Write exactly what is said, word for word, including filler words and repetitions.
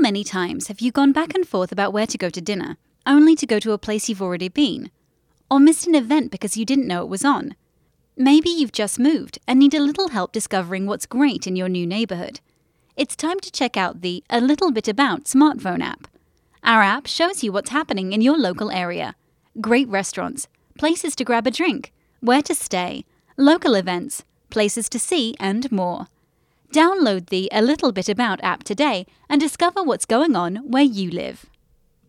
many times have you gone back and forth about where to go to dinner, only to go to a place you've already been? Or missed an event because you didn't know it was on? Maybe you've just moved and need a little help discovering what's great in your new neighborhood. It's time to check out the A Little Bit About smartphone app. Our app shows you what's happening in your local area. Great restaurants, places to grab a drink, where to stay, local events, places to see, and more. Download the A Little Bit About app today and discover what's going on where you live.